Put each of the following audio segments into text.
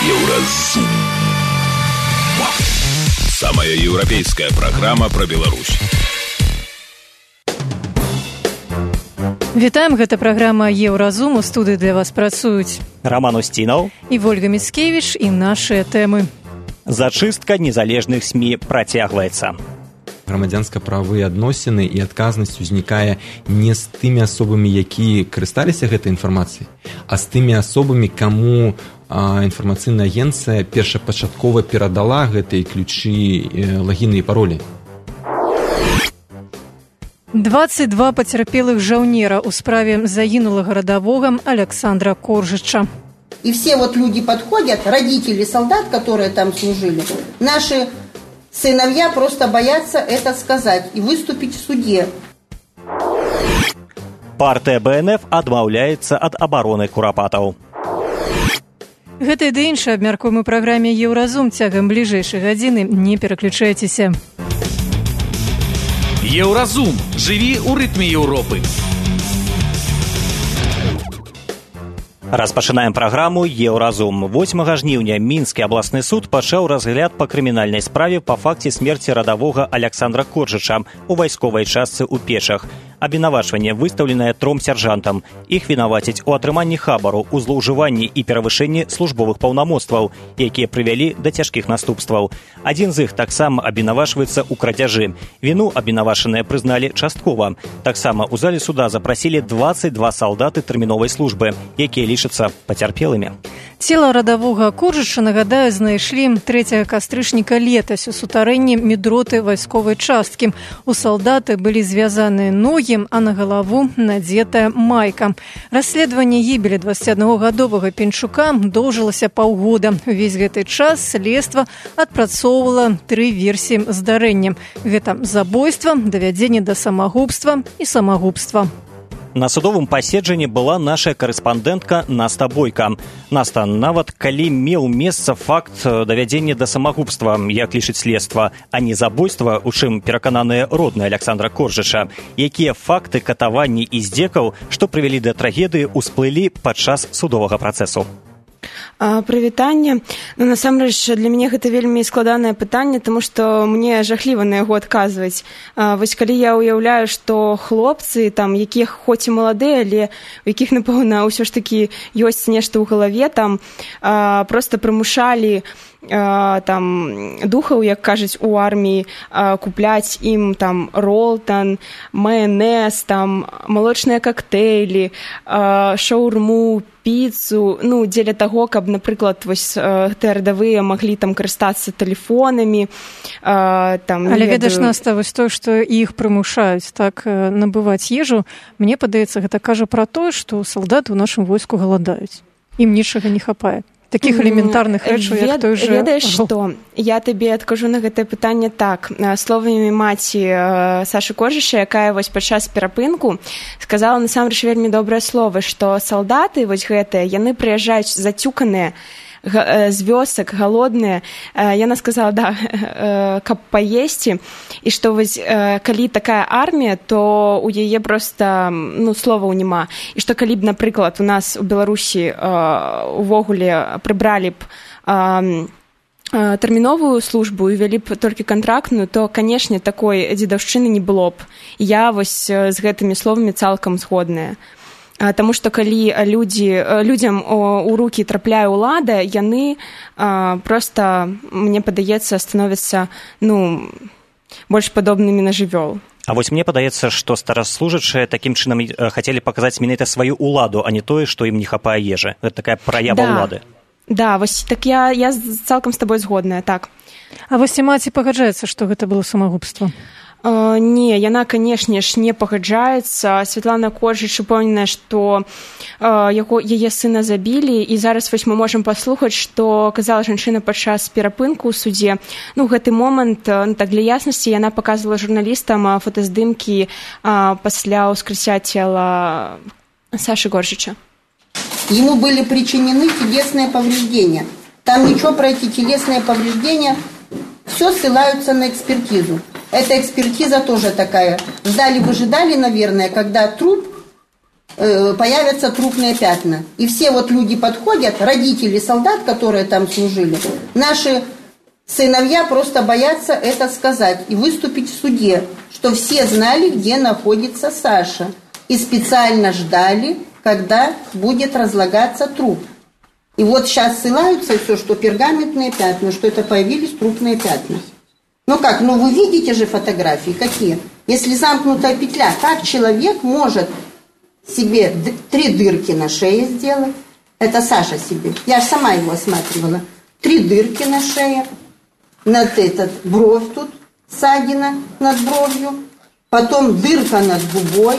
Еўразум. Самая еўрапейская программа про Беларусь. Вітаем, гэта праграма Еўразум. У студыі для вас працуюць Роман Устинов і Вольга Міцкевіч, і нашыя тэмы. Зачыстка незалежных СМІ працягваецца. Грамадзянска-правыя адносіны і адказнасць узнікае не з тымі асобамі, якія карысталіся гэтай інфармацыяй, а з тымі асобамі, каму інфармацыйная агенцыя першапачаткова перадала гэтыя ключы, лагіны і паролі. 22 пацярпелых жаўнера ў справе загінулага радавога Александра Коржыча. И все вот люди подходят, родители солдат, которые там служили, наши сыновья просто боятся это сказать и выступить в суде. Партыя БНФ адмаўляецца ад абароны курапатаў. Гэта і да іншае абмяркуем у праграме Еўразум. Цягам бліжэйшай гадзіны не пераключайцеся. Еўразум. Жыві ў рытме Еўропы. Распачынаем праграму Еўразум. 8 жніўня Мінскі абласны суд пачаў разгляд па крымінальнай справе па факце смерці радавога Александра Коржыча у вайсковай частцы ў Печах. Абвінавачванне выстаўленае 3 сяржантам. Іх вінавацяць у атрыманні хабару, у злоўжыванні і перавышэнні службовых паўнамоцтваў, якія прывялі да цяжкіх наступстваў. Адзін з іх таксама абвінавачваецца ў крадзяжы. Віну абвінавачаныя прызналі часткова. Таксама ў зале суда запрасілі 22 салдаты тэрміновай службы, якія лічацца пацярпелымі. Цела радавога Коржыча, нагадаю, знайшлі 3 кастрычніка летась у сутарэнні медроты вайсковай часткі. У салдаты былі звязаныя ногі, а на галаву надзетая майка. Расследаванне гібелі 21-гадовага Пенчука доўжылася паўгода. Увесь гэты час следства адпрацоўвала 3 версіі здарэння. Гэта забойства, давядзенне да самагубства і самагубства. На судовым паседжанні была наша карэспандэнтка Наста Бойка. Наста, нават калі меў месца факт давядзення да самагубства, як лічыць следства, а не забойства, у чым перакананыя родныя Александра Коржыча, якія факты катаванні і здзекаў, што прывялі да трагедыі, усплылі падчас судовага працэсу? Прывітанне. Насамрэч, для мяне гэта вельмі складанае пытанне, таму што мне жахліва на яго адказваць. Вось калі я ўяўляю, што хлопцы, там, якія хоць і маладыя, але у якіх, напэўна, ўсё ж такі ёсць нешта ў галаве, там проста прымушалі там духаў, як кажуць у арміі, купляць ім там ролтан, майонез, там малочныя коктейлі, шаурму, піцу, ну, дзеля таго, каб, напрыклад, вось гэтыя радавыя маглі там карыстацца тэлефонамі, там, але ведаеш, Наста, вось то, што іх прымушаюць так набываць ежу, мне падаецца, гэта кажа пра тое, што салдаты ў нашым войску галадаюць. Ім нічага не хапае. Такіх элементарных рэчаў, як той же... Ведаеш што? Я табе адкажу на гэтае пытанне так. Словамі маці Сашы Коржыча, якая вось падчас перапынку сказала насамрэч вельмі добрыя словы, што салдаты вось гэтыя, яны прыязджаюць зацюканыя з вёсак, галодныя. Яна сказала, да, каб паесці, і што вось калі такая армія, то у яе проста, ну, словаў няма. І што калі б, напрыклад, у нас у Беларусі увогуле прыбралі б тэрміновую службу і вялі б толькі кантрактную, то, канешне, такой дзедаўшчыны не было б. Я вось з гэтымі словамі цалкам згодная. Таму што калі людзям у рукі трапляе ўлада, яны проста, мне падаецца, становяцца, ну, больш падобнымі на жывёл. А вось мне падаецца, што стараслужачыя такім чынам хацелі паказаць менавіта сваю ўладу, а не тое, што ім не хапае ежы. Гэта такая праява ўлады. Да, вось так я цалкам з табой згодная, так. А вось і маці пагаджаецца, што гэта было самагубства? Не, яна, канешне ж, не пагаджаецца. Святлана Коржыч упэўненая, што яе сына забілі, і зараз вось мы можам паслухаць, што казала жанчына падчас перапынку ў судзе. Ну, гэты момант, так для яснасці, яна паказвала журналістам фотаздымкі пасля ўскрыцця цела Сашы Коржыча. Ему были причинены телесные повреждения. Там ничего про эти телесные повреждения, все ссылаются на экспертизу. Эта экспертиза тоже такая. Ждали-выжидали, наверное, когда труп появятся трупные пятна. И все вот люди подходят, родители солдат, которые там служили, наши сыновья просто боятся это сказать и выступить в суде, что все знали, где находится Саша, и специально ждали, когда будет разлагаться труп. И вот сейчас ссылаются все, что пергаментные пятна, что это появились трупные пятна. Ну как, ну вы видите же фотографии, какие? Если замкнутая петля, как человек может себе 3 дырки на шее сделать? Это Саша себе. Я же сама его осматривала. 3 дырки на шее. Над этот бровь тут, ссадина над бровью. Потом дырка над губой.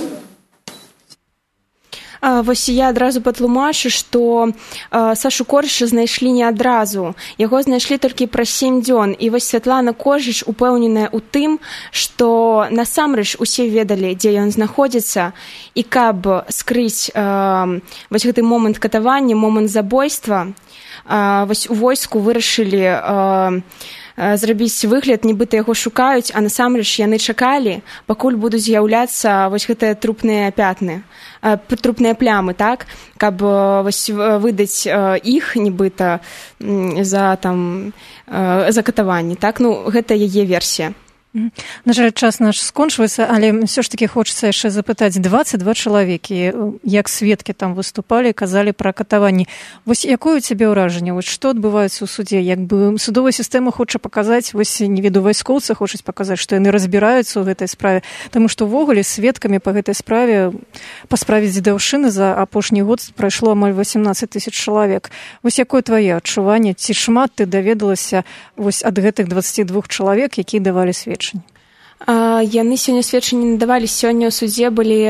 Вось я адразу патлумачу, што Сашу Коржыча знайшлі не адразу. Яго знайшлі толькі праз 7 дзён. І вось Святлана Коржыч упэўненая ў тым, што насамрэч усе ведалі, дзе ён знаходзіцца, і каб скрыць вось гэты момант катавання, момант забойства, вось у войску вырашылі зрабіць выгляд, нібыта яго шукаюць, а насамрэч яны чакалі, пакуль будуць з'яўляцца вось гэтыя трупныя пятны, трупныя плямы, так, каб вось выдаць іх нібыта за катаванні, так, ну гэта яе версія. На жаль, час наш скончваецца, але ўсё ж такі хочацца яшчэ запытаць. 22 чалавекі, як сведкі там выступалі, казалі пра катаванні. Вось якое у цябе ўражанне? Вось што адбываецца ў суде? Як бы судовая сістэма хоча паказаць, вось не веду, вайскоўцы хочуць паказаць, што яны разбіраюцца ў гэтай справе, таму што ўвогуле сведкамі па гэтай справе, па справе дзедаўшчыны за апошні год прайшло амаль 18 000 чалавек. Вось якое твае адчуванне? Ці шмат ты даведалася вось ад гэтых 22 чалавек, якія давалі сведчанні? Яны сёння сведчанні надавалі. Сёння ў судзе былі,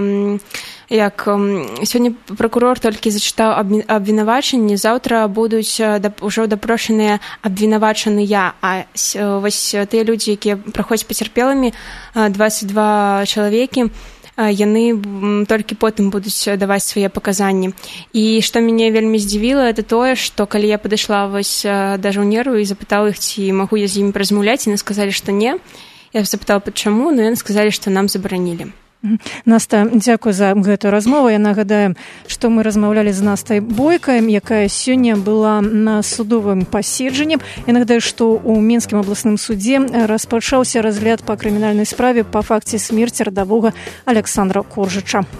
сёння пракурор толькі зачытаў абвінавачанні, заўтра будуць ўжо дапрошаныя абвінавачаныя, а вось тыя людзі, якія праходзяць пацярпелымі, 22 чалавекі, яны толькі потым будуць даваць свае паказанні. І што мяне вельмі здзівіла, это тое, што калі я падышла вось да жаўнеру і запытала іх, ці магу я з імі размаўляць, яны сказалі, што не. Я запытала, чаму, но яны сказалі, што нам забаранілі. Наста, дзякуй за гэтую размову. Я нагадаю, што мы размаўлялі з Настай Бойкай, якая сёння была на судовым паседжанні. Я нагадаю, што ў Мінскім абласным судзе распачаўся разгляд па крымінальнай справе па факце смерці радавога Александра Коржыча.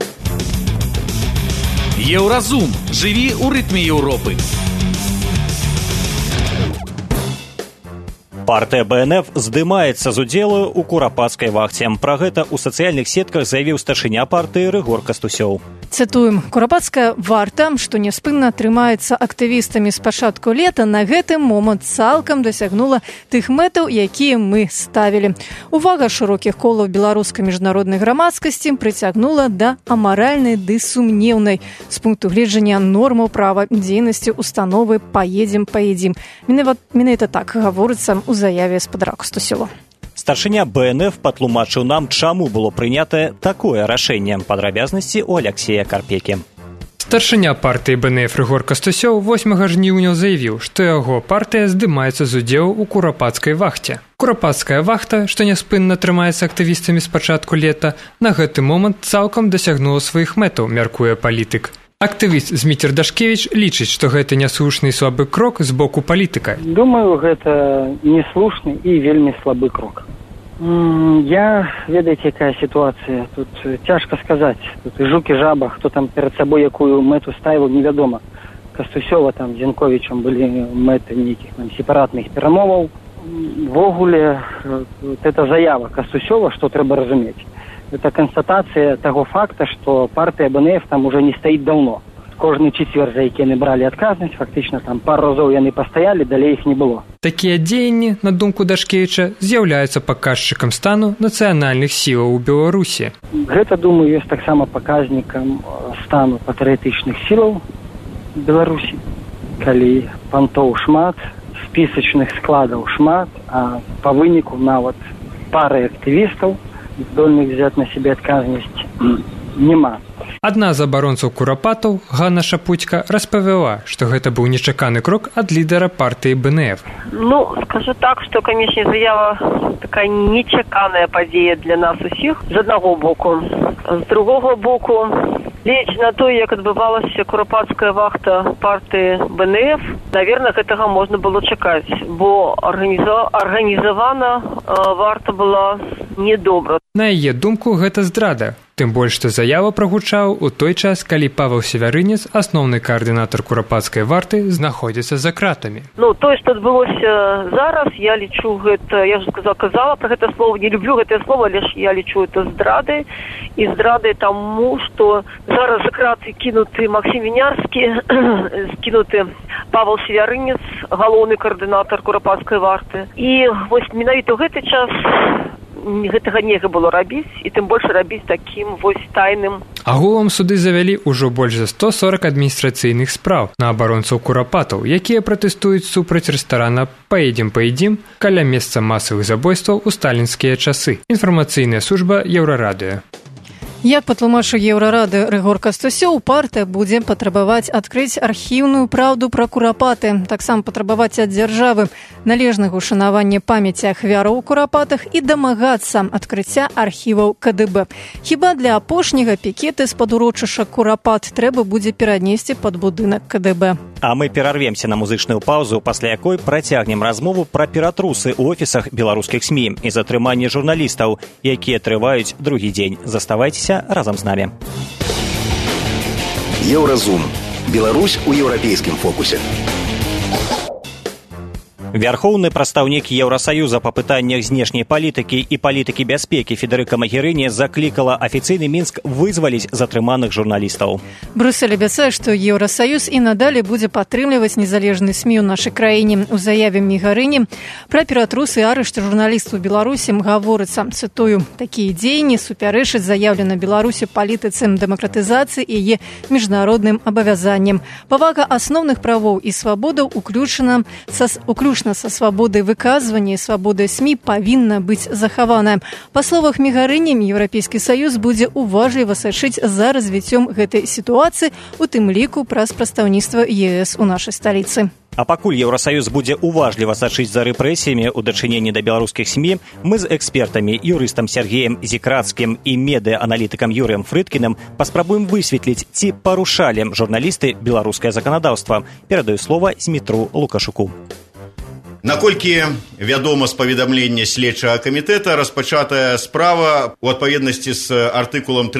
Еўразум. Жыві ў рытме Еўропы. Партыя БНФ здымаецца з удзелу ў курапацкай вахце. Пра гэта ў сацыяльных сетках заявіў старшыня партыі Рыгор Кастусёў. Цытуем. Курапацкая варта, што няспынна трымаецца актывістамі з пачатку лета, на гэты момант цалкам дасягнула тых мэтаў, якія мы ставілі. Увага шырокіх колаў беларускай міжнароднай грамадскасці прыцягнула да амаральнай ды сумнеўнай з пункту гледжання нормаў права дзейнасці установы «Паедзем». Менавіта так гаворыцца ў заяве спадара Кастусёва. Старшыня БНФ патлумачыў нам, чаму было прынятае такое рашэнне. Падрабязнасці ў Аляксея Карпекі. Старшыня партыі БНФ Рыгор Кастусёў 8 жніўня заявіў, што яго партыя здымаецца з удзелу ў курапацкай вахце. Курапацкая вахта, што няспынна трымаецца актывістамі з пачатку лета, на гэты момант цалкам дасягнула сваіх мэтаў, мяркуе палітык. Актывіст Зміцер Дашкевіч лічыць, што гэта няслушны і слабы крок з боку палітыка. Думаю, гэта неслушны і вельмі слабы крок. Я, ведаеце, якая сітуацыя. Тут цяжка сказаць. Тут і жук, і жаба. Хто там перад сабой якую мэту ставіў, невядома. Кастусёва там з Янковічам былі мэты нейкіх сепаратных перамоваў. Ввогуле, гэта заява Кастусёва, што трэба разумець. Это констатация того факта, что партия БНФ там уже не стоит давно. Кожны четвер, за які яны бралі адказнасць, фактычна там пару разоў яны пастаялі, далей іх не было. Такія дзеянні, на думку Дашкевіча, з'яўляюцца паказчыкам стану нацыянальных сілаў у Беларусі. Гэта, думаю, ёсць таксама паказнікам стану патрыятычных сілаў Беларусі. Калі пантоў шмат, спісачных складаў шмат, а па выніку нават пары актывістаў здольных взять на себе адказнасць нема. Адна з абаронцаў курапатаў, Ганна Шапуцька, распавяла, што гэта быў нечаканы крок ад лідара партыі БНФ. Скажу так, што, канечне, заява такая нечаканая падзея для нас усіх, з аднаго боку. З другого боку, гледзячы на то, як адбывалася курапацкая вахта партыі БНФ, наверное, гэтага можна было чакаць, бо арганізавана варта была недобра. На яе думку, гэта здрада. Тым больш, што заява прагучаў у той час, калі Павел Севярынец, асноўны каардынатар курапацкай варты, знаходзіцца за кратамі. Тое, што адбылося зараз, я лічу гэта, я ўжо казала пра гэта слова, не люблю гэтае слова, але я лічу это здрадай. І здрадай таму, што зараз за краты кінуты Максім Вінярскі, скінуты Павел Севярынец, галоўны каардынатар курапацкай варты. І вось менавіта ў гэты час гэтага нельга было рабіць, і тым больш рабіць такім вось тайным. Агулам суды завялі ўжо больш за 140 адміністрацыйных спраў на абаронцаў курапатаў, якія пратэстуюць супраць рэстарана «Паедзім» каля месца масавых забойстваў у сталінскія часы. Інфармацыйная служба Еўрарадыё. Як патлумачыў Еўрарады Рыгор Кастусёў, партыя будзе патрабаваць адкрыць архіўную праўду пра курапаты, таксама патрабаваць ад дзяржавы належнага ушанавання памяці ахвяраў у курапатах і дамагацца адкрыцця архіваў КДБ. Хіба для апошняга пікеты з-пад урочышча курапат трэба будзе перанесці пад будынак КДБ. А мы перарвемся на музычную паузу, пасля якой працягнем размову пра ператрусы ў офісах беларускіх СМІ і затрыманне журналістаў, якія трываюць другі дзень. Заставайцеся разам з намі. Еўразум. Беларусь у еўрапейскім фокусе. Вярхоўны прадстаўнік Еўрасаюза па пытаннях знешняй палітыкі і палітыкі бяспекі Федэрыка Магерыні заклікала афіцыйны Мінск вызваліць затрыманых журналістаў. Брюссель абяцае, што Еўрасаюз і надалей будзе падтрымліваць незалежны СМІ ў нашай краіне. У заяве Магерыні пра ператрусы і арышт журналістаў у Беларусі гаворыцца, цытую, «Такія дзеянні супярэчаць заяўленай Беларусі палітыцы дэмакратызацыі і яе міжнародным абавязанням. Павага асноўных правоў і свабодаў уключна са свабодай выказвання і свабодай СМІ павінна быць захаваная. Па словах Магерыні, Еўрапейскі Саюз будзе уважліва сачыць за развіццём гэтай сітуацыі, у тым ліку праз прадстаўніцтва ЕС у нашай сталіцы. А пакуль Еўрасаюз будзе уважліва сачыць за рэпрэсіямі ў дачыненні да беларускіх СМІ, мы з экспертамі, юрыстам Сергеем Зікрацкім і медыа-аналітыкам Юрыем Фрыдкіным паспрабуем высветліць, ці парушалі журналісты беларускае заканадаўства. Перадаю слова Змітру Лукашуку. Наколькі вядома з паведамлення следчага камітэта, распачатая справа у адпаведнасці з артыкулам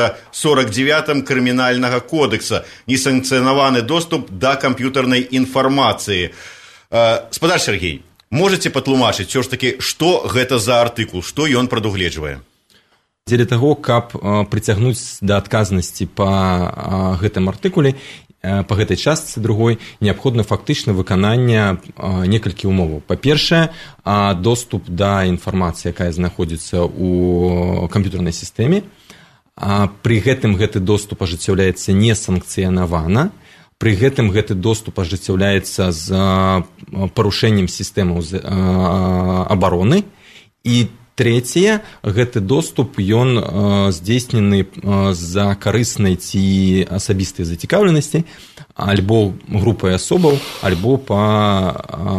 349 крымінальнага кодекса несанкцыянаваны доступ да камп'ютарнай інфармацыі. Спадар Сергей, можаце патлумачыць ўсё ж такі, што гэта за артыкул, што ён прадугледжвае? Дзеля таго, каб прыцягнуць да адказнасці па гэтым артыкуле, па гэтай частцы другой неабходна фактычна выкананне некалькі умоваў. Па-першае, доступ да інфармацыі, якая знаходзіцца ў камп'ютарнай сістэме. Пры гэтым гэты доступ ажыццяўляецца несанкцыянавана. Пры гэтым гэты доступ ажыццяўляецца з парушэннем сістэмаў абароны. І трэцяе, гэты доступ, ён здзейснены за карыснай ці асабістай зацікаўленасці альбо групай асобаў, альбо па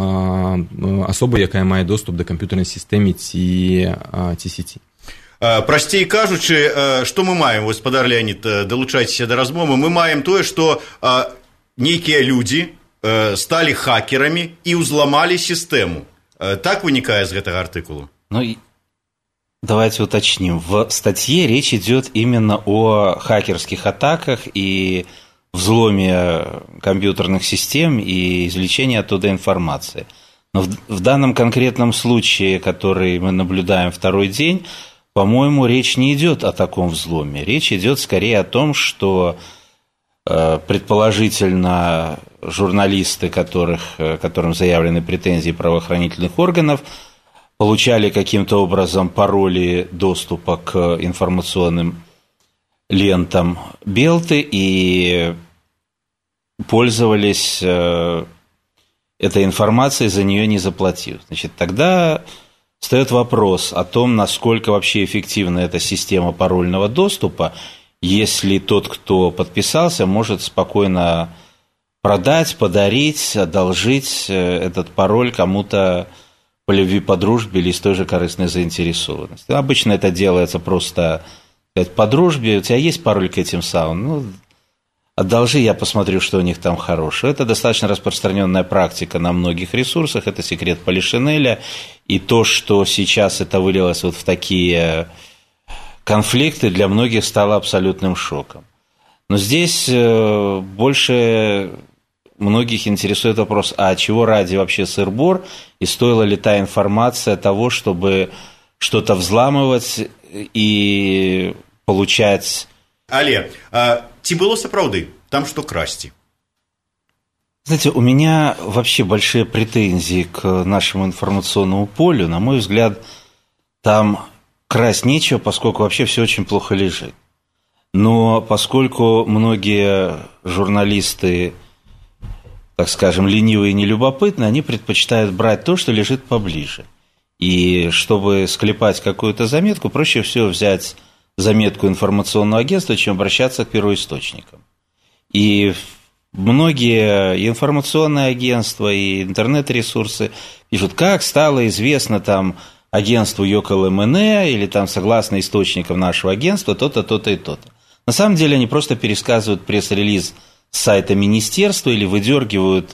асобы, якая мае доступ да камп'ютарнай сістэмы ці сеці. Прасцей кажучы, што мы маем? Вось, спадар Леонид, далучайцеся да размовы. Мы маем тое, што нейкія людзі сталі хакерамі і ўзламалі сістэму. Так вынікае з гэтага артыкулу? Давайте уточним. В статье речь идет именно о хакерских атаках и взломе компьютерных систем и извлечении оттуда информации. Но в данном конкретном случае, который мы наблюдаем второй день, по-моему, речь не идет о таком взломе. Речь идет скорее о том, что предположительно журналисты, которым заявлены претензии правоохранительных органов, получали каким-то образом пароли доступа к информационным лентам Белты и пользовались этой информацией, за нее не заплатив. Значит, тогда встает вопрос о том, насколько вообще эффективна эта система парольного доступа если тот, кто подписался, может спокойно продать, подарить, одолжить этот пароль кому-то по любви, по дружбе или с той же корыстной заинтересованностью. Обычно это делается просто по дружбе. У тебя есть пароль к этим самым? Ну, одолжи, я посмотрю, что у них там хорошего. Это достаточно распространенная практика на многих ресурсах. Это секрет Полишинеля. И то, что сейчас это вылилось вот в такие конфликты, для многих стало абсолютным шоком. Но здесь больше многих интересует вопрос, а чего ради вообще сыр-бор, и стоила ли та информация того, чтобы что-то взламывать и получать... Але, ці было сапраўды, там что красти? Знаете, у меня вообще большие претензии к нашему информационному полю. На мой взгляд, там красть нечего, поскольку вообще все очень плохо лежит. Но поскольку многие журналисты, так скажем, ленивые и нелюбопытные, они предпочитают брать то, что лежит поближе. И чтобы склепать какую-то заметку, проще всего взять заметку информационного агентства, чем обращаться к первоисточникам. И многие информационные агентства и интернет-ресурсы пишут, как стало известно там агентству ЙОКЛМН или там согласно источникам нашего агентства то-то, то-то и то-то. На самом деле они просто пересказывают пресс-релиз с сайта министерства или выдергивают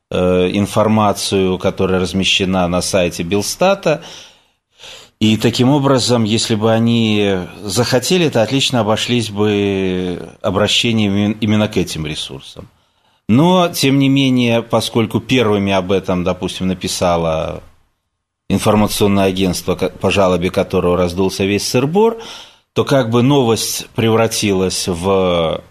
информацию, которая размещена на сайте Белстата. И таким образом, если бы они захотели, то отлично обошлись бы обращением именно к этим ресурсам. Но, тем не менее, поскольку первыми об этом, допустим, написало информационное агентство, по жалобе которого раздулся весь сыр-бор, то как бы новость превратилась в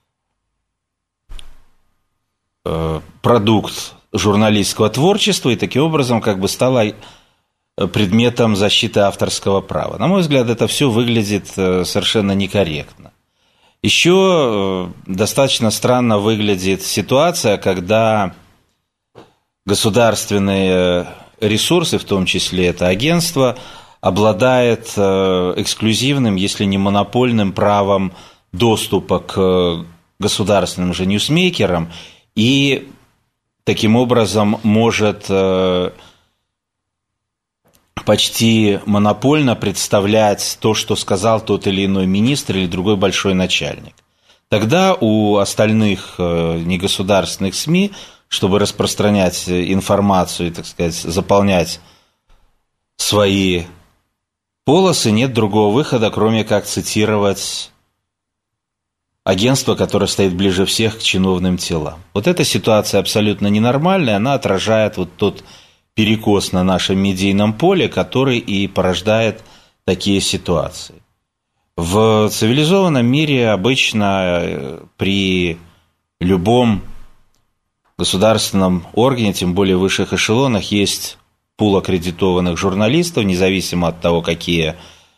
продукт журналистского творчества и таким образом как бы стала предметом защиты авторского права. На мой взгляд, это все выглядит совершенно некорректно. Еще достаточно странно выглядит ситуация, когда государственные ресурсы, в том числе это агентство, обладает эксклюзивным, если не монопольным правом доступа к государственным же ньюсмейкерам и таким образом может почти монопольно представлять то, что сказал тот или иной министр или другой большой начальник. Тогда у остальных негосударственных СМИ, чтобы распространять информацию и, так сказать, заполнять свои полосы, нет другого выхода, кроме как цитировать агентство, которое стоит ближе всех к чиновным телам. Вот эта ситуация абсолютно ненормальная, она отражает вот тот перекос на нашем медийном поле, который и порождает такие ситуации. В цивилизованном мире обычно при любом государственном органе, тем более в высших эшелонах, есть пул аккредитованных журналистов, независимо от того, какой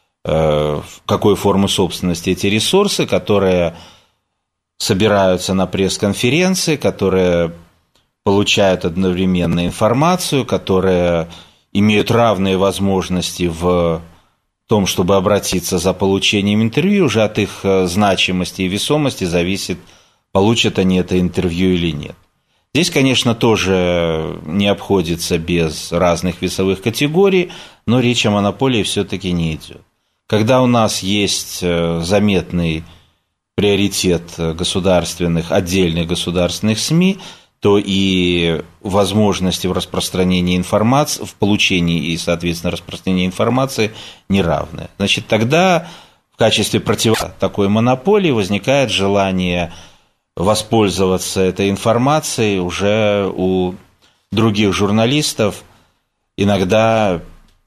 формы собственности эти ресурсы, которые собираются на пресс-конференции, которые получают одновременно информацию, которые имеют равные возможности в том, чтобы обратиться за получением интервью. Уже от их значимости и весомости зависит, получат они это интервью или нет. Здесь, конечно, тоже не обходится без разных весовых категорий, но речь о монополии все-таки не идет. Когда у нас есть заметный приоритет государственных, отдельных государственных СМИ, то и возможности в распространении информации, в получении и, соответственно, распространении информации неравны. Значит, тогда в качестве противодействия такой монополии возникает желание воспользоваться этой информацией уже у других журналистов, иногда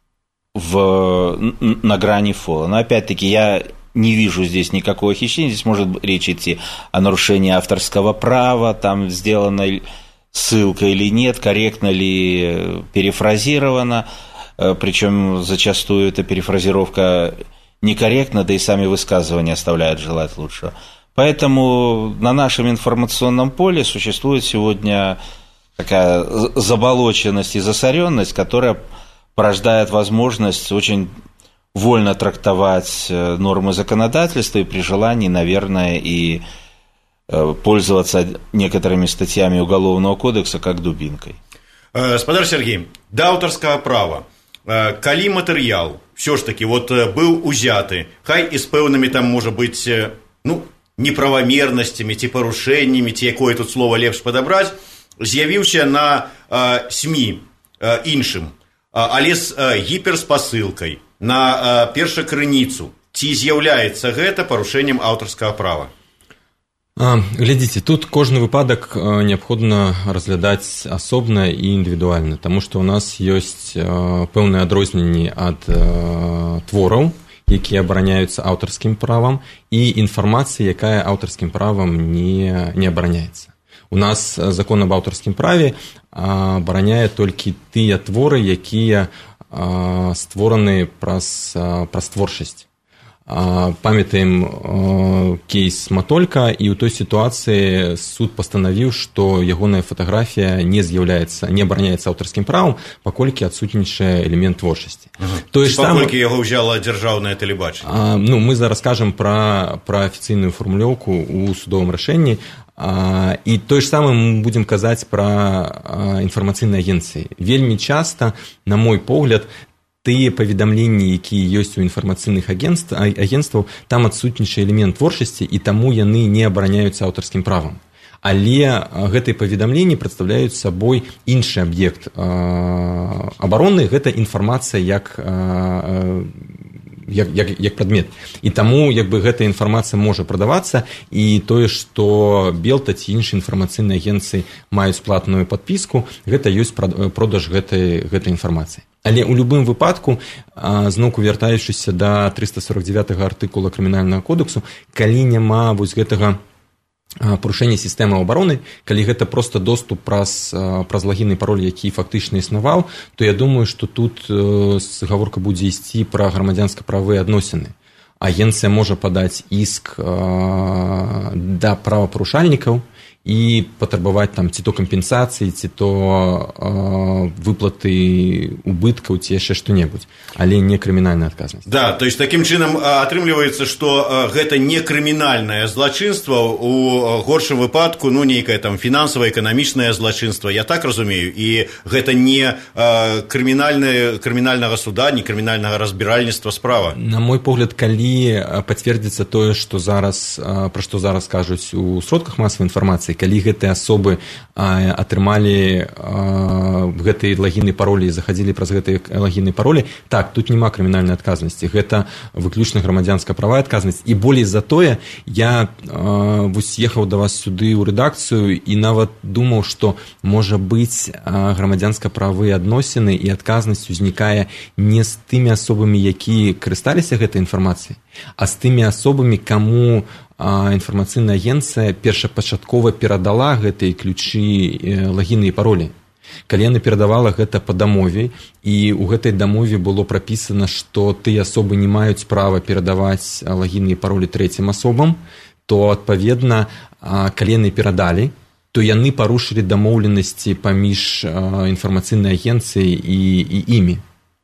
на грани фола. Но опять-таки я не вижу здесь никакого хищения, здесь может речь идти о нарушении авторского права, там сделана ссылка или нет, корректно ли перефразирована, причем зачастую эта перефразировка некорректна, да и сами высказывания оставляют желать лучшего. Поэтому на нашем информационном поле существует сегодня такая заболоченность и засоренность, которая порождает возможность очень вольно трактовать нормы законодательства и при желании, наверное, и пользоваться некоторыми статьями Уголовного кодекса как дубинкой. Спадар Сергей, да аўтарскага права, калі матэрыял все ж таки вот быў узяты, хай і з пэўнымі там можа быць, ну, неправамернасцямі ці парушэннямі, ці якое тут слово лепш падабраць, з'явіўся на СМІ іншым, але з гіперспасылкай на першакрыніцу, ці з'яўляецца гэта парушэннем аўтарскага права? Глядзіце, тут кожны выпадак неабходна разглядаць асобна і індывідуальна, таму што ў нас ёсць пэўныя адрозненні ад твораў, якія абараняюцца аўтарскім правам, і інфармацыі, якая аўтарскім правам не абараняецца. У нас закон аб аўтарскім праве абараняе толькі тыя творы, якія створаны праз творчасць. Памятаем кейс Матолька, і ў той сітуацыі суд пастанавіў, што ягоная фатаграфія не абараняецца аўтарскім правам, паколькі адсутнічае элемент творчасці. Паколькі яго ўзяла дзяржаўнае тэлебачанне. Мы зараз кажам пра афіцыйную фармулёўку ў судовым рашэнні, і тое ж самае мы будзем казаць пра інфармацыйныя агенцыі. Вельмі часта, на мой погляд, тыя паведамленні, якія ёсць у інфармацыйных агенцтваў, там адсутнічае элемент творчасці, і таму яны не абараняюцца аўтарскім правам. Але гэтыя паведамленні прадстаўляюць сабой іншы аб'ект абароны, гэта інфармацыя як прадмет. І таму гэтая інфармацыя можа прадавацца, і тое, што Белта ці іншыя інфармацыйныя агенцыі маюць платную падпіску, гэта ёсць продаж гэтай інфармацыі. Але ў любым выпадку, зноўку вяртаючыся да 349 артыкула Крымінальнага кодексу, калі няма вось гэтага парушэння сістэмы абароны, калі гэта проста доступ праз лагін і пароль, які фактычна існаваў, то я думаю, што тут гаворка будзе ісці пра грамадзянска-правыя адносіны. Агенцыя можа падаць іск да правапарушальнікаў і патрабаваць там ці то кампенсацыі, ці то выплаты убыткаў, ці яшчэ што-небудзь, але не крымінальная адказнасць. Да, то есть такім чынам атрымліваецца, што гэта не крымінальнае злачынства, у горшым выпадку, нейкае там фінансава-эканамічнае злачынства, я так разумею, і гэта не крымінальнага суда, не крымінальнага разбіральніцтва справа. На мой погляд, калі пацвердзіцца тое, пра што зараз кажуць у сродках масавай інфармацыі, калі гэтыя асобы атрымалі гэтыя лагіны паролі і захадзілі праз гэтыя лагіны паролі, так, тут няма крымінальнай адказнасці, гэта выключна грамадзянска-правая адказнасць. І болей за тое, я ехаў да вас сюды ў рэдакцыю і нават думаў, што, можа быць, грамадзянска-правыя адносіны і адказнасць узнікае не з тымі асобамі, якія карысталіся гэтай інфармацыяй, а з тымі асобамі, каму інфармацыйная агенцыя першапачаткова перадала гэтыя ключы, лагіны і паролі. Калі яна перадавала гэта па дамове, і ў гэтай дамове было прапісана, што тыя асобы не маюць права перадаваць лагіны і паролі трэцім асобам, то, адпаведна, калі яны перадалі, то яны парушылі дамоўленасці паміж інфармацыйнай агенцыяй і імі.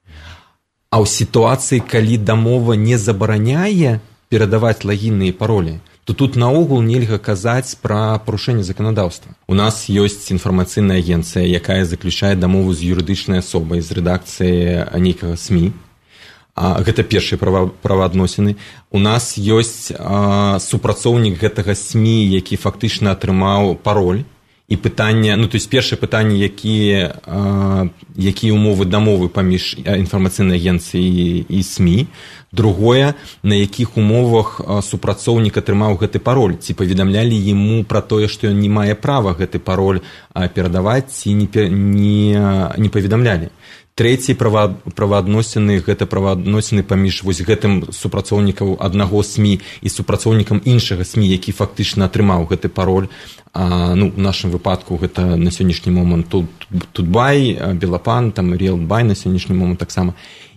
А ў сітуацыі, калі дамова не забараняе перадаваць лагіны і паролі, то тут наогул нельга казаць пра парушэнне заканадаўства. У нас ёсць інфармацыйная агенцыя, якая заключае дамову з юрыдычнай асобай, з рэдакцыяй нейкага СМІ. Гэта першыя праваадносіны. У нас ёсць супрацоўнік гэтага СМІ, які фактычна атрымаў пароль. І пытанне, то есть першае пытанне, якія умовы дамовы паміж інфармацыйнай агенцыяй і СМІ. Другое, на якіх умовах супрацоўнік атрымаў гэты пароль, ці паведамлялі яму пра тое, што ён не мае права гэты пароль перадаваць, ці не паведамлялі. Трэцяе праваадносіны, гэта праваадносіны паміж вось гэтым супрацоўнікам аднаго СМІ і супрацоўнікам іншага СМІ, які фактычна атрымаў гэты пароль. У нашым выпадку гэта на сённяшні момант Тутбай, Белапан, там Ріэлбай на сённяшні момант таксама.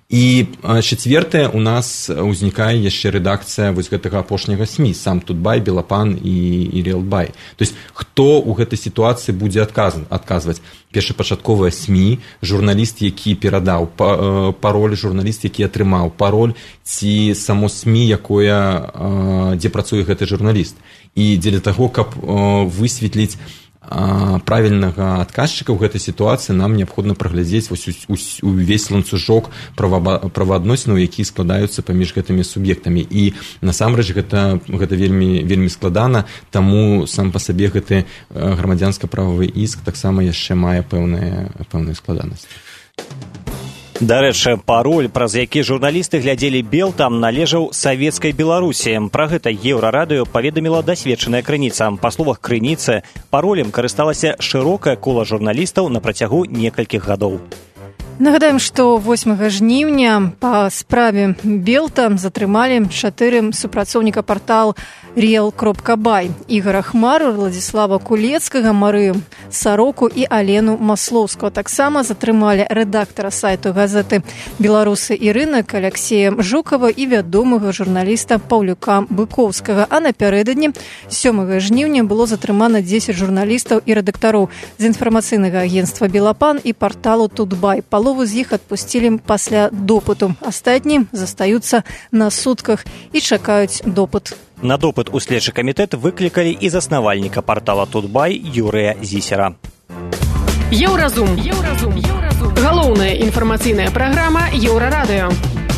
І чацвёртае, у нас узнікае яшчэ рэдакцыя вось гэтага апошняга СМІ, сам Тутбай, Белапан і Релбай. То есть хто ў гэтай сітуацыі будзе адказваць? Першапачатковыя СМІ, журналіст, які перадаў пароль, журналіст, які атрымаў пароль, ці само СМІ, дзе працуе гэты журналіст. І дзеля таго, каб высветліць правільнага адказчыка ў гэтай сітуацыі, нам неабходна праглядзець увесь ланцужок праваадносінаў, якія складаюцца паміж гэтымі суб'ектамі. І насамрэч гэта вельмі складана, таму сам па сабе гэты грамадзянска-прававы іск таксама яшчэ мае пэўныя складанасці. Дарэчы, пароль, праз які журналісты глядзелі Белтам, належаў савецкай Беларусі. Пра гэта Еўрарадыё паведаміла дасведчаная крыніца. Па словах крыніцы, паролем карысталася шырокае кола журналістаў на працягу некалькіх гадоў. Нагадаем, што 8 жніўня па справе Белта затрымалі 4 супрацоўніка партал Real.by: Ігора Хмару, Владзіслава Кулецкага, Марыю Сароку і Алену Маслоўскую. Таксама затрымалі рэдактара сайту газеты «Беларусы і рынак» Алексея Жукова і вядомага журналіста Паўлюка Быкоўскага. А напярэдадні 7 жніўня было затрымана 10 журналістаў і рэдактароў з інфармацыйнага агенцтва «Белапан» і парталу «Тутбай». Палову з іх адпусцілі пасля допыту. Астатнія застаюцца на сутках і чакаюць допыт. На допыт у следчы камітэт выклікалі і заснавальніка партала «Тутбай» Юрыя Зісера. Еўразум. Галоўная інфармацыйная праграма Еўрарадыё.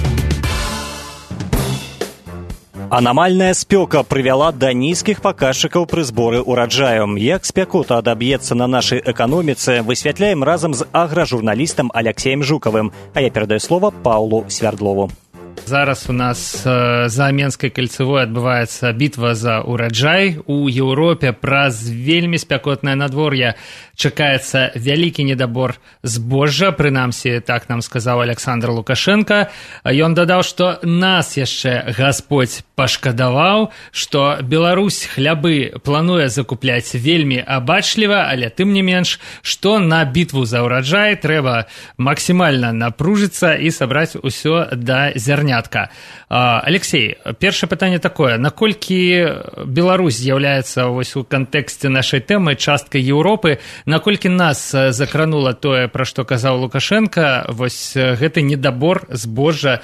Анамальная спёка прывяла да нізкіх паказчыкаў пры зборы ўраджаю. Як спякота адаб'ецца на нашай эканоміцы, высвятляем разам з агражурналістам Алексеем Жукавым. А я перадаю слова Паўлу Свярдлову. Зараз у нас за Менскай кальцавой адбываецца бітва за ўраджай. У Еўропе праз вельмі спякотнае надвор'е чакаецца вялікі недабор збожжа, прынамсі, так нам сказаў Александр Лукашенко. Ён дадаў, што нас яшчэ Гасподзь пашкадаваў, што Беларусь хлябы плануе закупляць вельмі абачліва, але тым не менш, што на бітву за ўраджай трэба максімальна напружыцца і сабраць усё да зярнятка. Алексей, першае пытанне такое: наколькі Беларусь з'яўляецца вось у кантэксце нашай тэмы часткай Еўропы, наколькі нас закранула тое, пра што казаў Лукашенко, вось гэты недабор збожжа,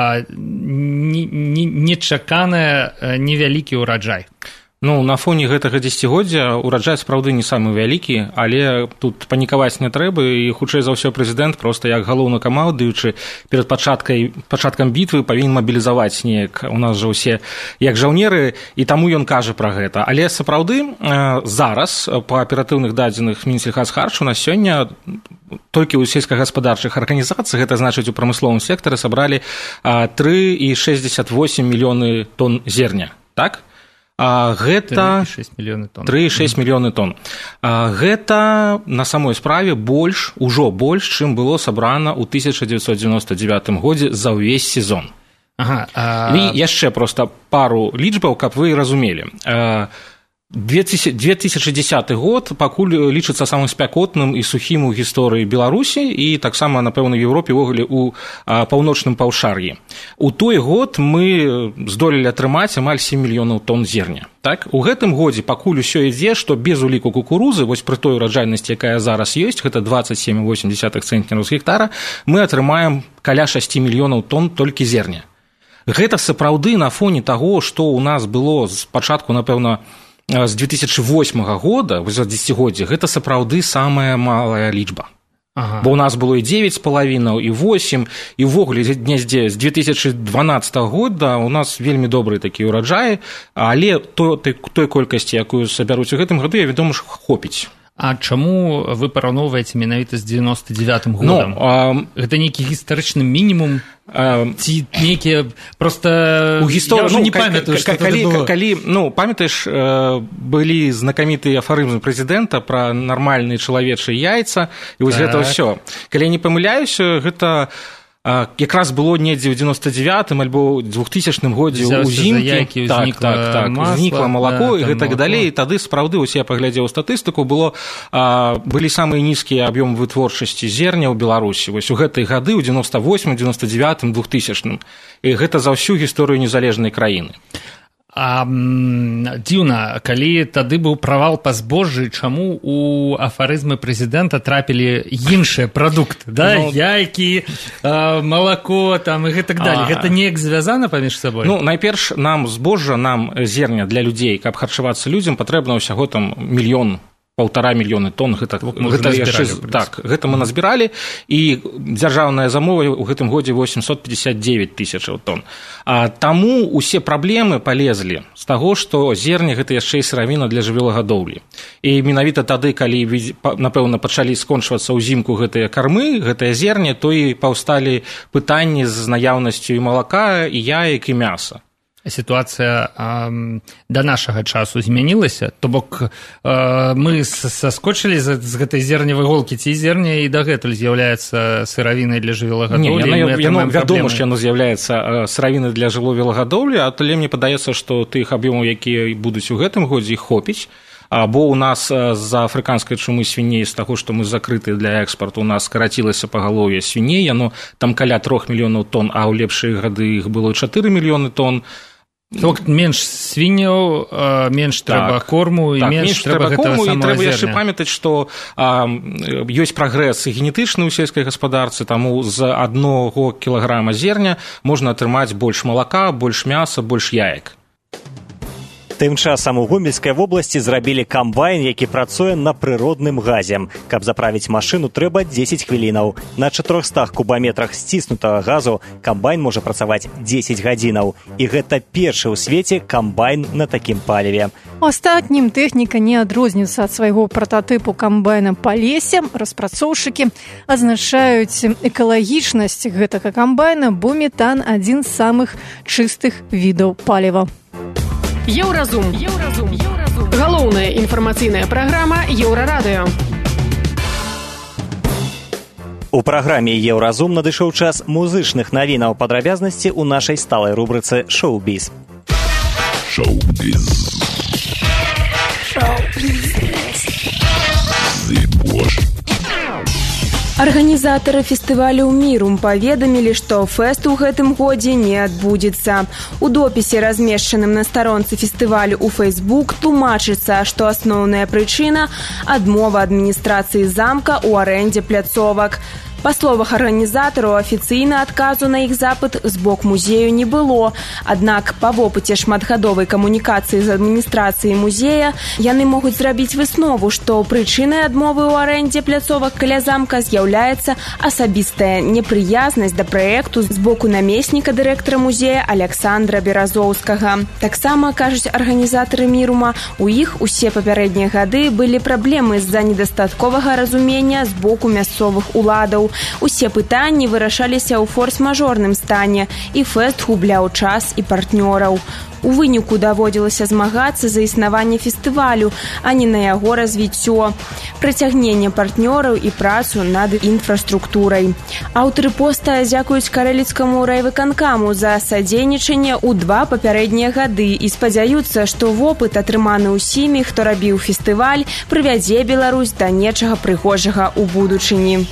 нечаканы невялікі ўраджай? Ну, на фоне гэтага дзесяцігоддзя ўраджай сапраўды не самы вялікі, але тут панікаваць не трэба, і хутчэй за ўсё прэзідэнт проста як галоўнакамандуючы перад пачаткам бітвы павінен мабілізаваць неяк. У нас жа ўсе як жаўнеры, і таму ён кажа пра гэта. Але сапраўды зараз па аператыўных дадзеных Мінсельхазхарчу на сёння толькі ў сельскагаспадарчых арганізацыях, гэта значыць у прамысловым сектары, сабралі 3,68 мільёны тонн зерня, так? Гэта 3,6 мільёны тонн. Гэта на самой справе ужо больш, чым было сабрана ў 1999 годзе за ўвесь сезон. І яшчэ проста пару лічбаў, каб вы разумелі. 2010 год пакуль лічыцца самым спякотным і сухім у гісторыі Беларусі і таксама, напэўна, в Еўропе ўвогуле у паўночным паўшар'і. У той год мы здолелі атрымаць амаль 7 мільёнаў тонн зерня. Так? У гэтым годзе пакуль усё ідзе, што без уліку кукурузы, вось пры той ураджайнасці, якая зараз ёсць, гэта 27,8 цэнтнераў з гектара, мы атрымаем каля 6 мільёнаў тонн толькі зерня. Гэта сапраўды на фоне таго, што ў нас было з пачатку, напэўна, з 2008 года, за дзесяцігоддзе, гэта сапраўды самая малая лічба. Бо ў нас было і 9,5, і 8, і ўвогуле з 2012 года у нас вельмі добрыя такія ўраджаі, але той колькасці, якую сабяруць у гэтым году, я вядома ж, хопіць. А чаму вы параўноўваеце менавіта з 99 годам? Гэта нейкі гістарычны мінімум? Ці нейкія проста... Я ўжо не памятаю, што гэта было. Памятаеш, былі знакамітыя афарызмы прэзідэнта пра нармальныя чалавечыя яйца, і вось гэта ўсё. Калі я не памыляюся, гэта якраз было недзе ў 99-м альбо 2000-м годзе ўзімкі узнікла малако і гэтак далей. Тады сапраўды вось я паглядзеў статыстыку, былі самыя нізкія аб'ёмы вытворчасці зерня ў Беларусі вось у гэтыя гады ў 98-м, 99-м, 2000-м. І гэта за ўсю гісторыю незалежнай краіны. А дзіўна, калі тады быў правал па збожжы, чаму у афарызмы прэзідэнта трапілі іншыя прадукты, яйкі, малако там і гэтак далей. Гэта неяк звязана паміж сабой? Найперш нам збожжа, нам зерня для людзей, каб харчавацца людзям, патрэбна ўсяго там 1,5 мільёны тонн, гэта мы назбіралі, і дзяржаўная замова ў гэтым годзе 859 тысячаў тонн. Таму усе праблемы палезлі з таго, што зерне гэта яшчэ і сыравіна для жывёлагадоўлі. І менавіта тады, калі, напэўна, пачалі скончвацца ўзімку гэтыя кармы, гэтае зерне, то і паўсталі пытанні з наяўнасцю і малака, і яек, і мяса. Сітуацыя да нашага часу змянілася, то бок мы саскочылі з гэтай зерневай голкі, ці зерне і дагэтуль з'яўляецца сыравінай для жывёлагадоўлі? Вядома, што яно з'яўляецца сыравінай для жывёлагадоўлі, але мне падаецца, што тых аб'ёмаў, якія будуць у гэтым годзе, іх хопіць. Бо у нас з-за афрыканскай чумы свіней, з таго, што мы закрыты для экспарту, у нас скарацілася пагалоўе свіней, яно там каля 3 мільёнаў тонн, а ў лепшыя гады іх было 4 мільёны тонн. Менш свіняў, менш трэба корму, і менш трэба гэтага самого зерня. І трэба яшчэ памятаць, што ёсць прагрэс генетычны ў сельскай гаспадарцы, таму з 1 кілаграма зерня можна атрымаць больш малака, больш мяса, больш яек. Тым часам у Гомельскай вобласці зрабілі камбайн, які працуе на прыродным газе. Каб заправіць машыну, трэба 10 хвілінаў. На 400 кубаметрах сціснутага газу камбайн можа працаваць 10 гадзінаў. І гэта першы ў свеце камбайн на такім паліве. У астатнім тэхніка не адрозніваецца ад свайго прататыпу камбайна па лесе. Распрацоўшчыкі адзначаюць экалагічнасць гэтага камбайна, бо метан адзін з самых чыстых відаў паліва. Еўразум. Галоўная інфармацыйная праграма Еўрарадыё. У праграме Еўразум надышоў час музычных навінаў, падрабязнасці ў нашай сталай рубрыцы «Шоу-біз». Арганізатары фестывалю «Мірум» паведамілі, што фэст у гэтым годзе не адбудзецца. У допісе, размешчаным на старонцы фестывалю ў Facebook, тлумачыцца, што асноўная прычына – адмова адміністрацыі замка ў арэндзе пляцовак. Па словах арганізатараў, афіцыйна адказу на іх запыт з бок музею не было. Аднак па вопыце шматгадовай камунікацыі з адміністрацыяй музея яны могуць зрабіць выснову, што прычынай адмовы ў арэндзе пляцовак каля замка з'яўляецца асабістая непрыязнасць да праекту з боку намесніка дырэктара музея Аляксандра Беразоўскага. Таксама, кажуць арганізатары «Мірума», у іх усе папярэднія гады былі праблемы з-за недастатковага разумення з боку мясцовых уладаў. Усе пытанні вырашаліся ў форс-мажорным стане, і фэст губляў час і партнёраў. У выніку даводзілася змагацца за існаванне фестывалю, а не на яго развіццё, прыцягненне партнёраў і працу над інфраструктурай. Аўтары поста дзякуюць карэліцкаму райвыканкаму за садзейнічанне ў 2 папярэднія гады і спадзяюцца, што вопыт, атрыманы ўсімі, хто рабіў фестываль, прывядзе Беларусь да нечага прыгожага ў будучыні.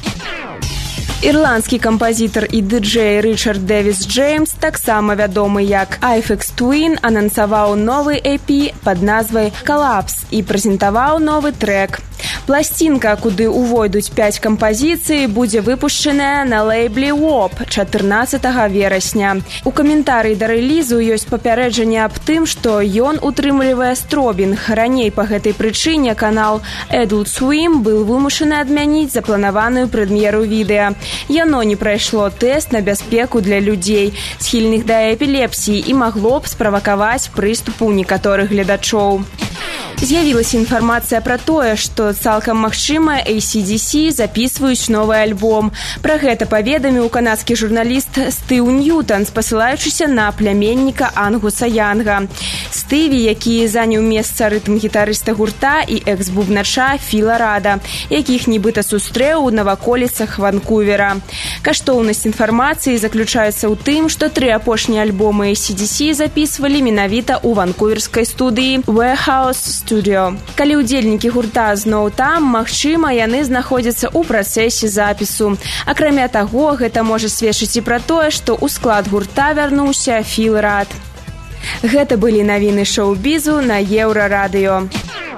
Ірландскі кампазітар і дыджэй Рычард Дэвіс Джеймс, таксама вядомы як Aphex Twin, анансаваў новы EP пад назвай «Collapse» і прэзентаваў новы трэк. Пласцінка, куды ўвойдуць 5 кампазіцый, будзе выпушчаная на лейбле WOP 14 верасня. У каментарыі да рэлізу ёсць папярэджанне аб тым, што ён утрымлівае стробінг. Раней па гэтай прычыне канал Adult Swim быў вымушаны адмяніць запланаваную прэм'еру відэа. Яно не прайшло тэст на бяспеку для людзей, схільных да эпілепсіі, і магло б справакаваць прыступ у некаторых гледачоў. З'явілася інфармацыя пра тое, што цалкам магчыма AC/DC запісваюць новы альбом. Пра гэта паведаміў канадскі журналіст Стыў Ньютон, спасылаючыся на пляменніка Ангуса Янга. Стыві, які заняў месца рытм-гітарыста гурта і экс-бубнача Філа Рада, якіх нібыта сустрэў у наваколіцах Ванкувера. Каштоўнасць інфармацыі заключаецца ў тым, што 3 апошнія альбомы AC/DC запісвалі менавіта ў ванкуверскай студыі Warehouse Studio. Калі ўдзельнікі гурта зноў там, магчыма, яны знаходзяцца ў працэсе запісу. Акрамя таго, гэта можа сведчыць і пра тое, што ў склад гурта вярнуўся Філ Рад. Гэта былі навіны шоу-бізу на Еўрарадыё.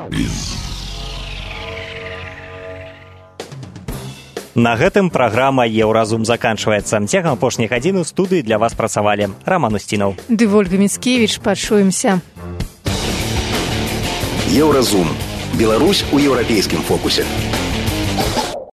На гэтым праграма «Еўразум» заканчваецца. Цягам апошняй гадзіны ў студыі для вас працавалі Раман Устінаў. Ды Вольга Міцкевіч. Пачуемся. Еўразум. Беларусь у еўрапейскім фокусе.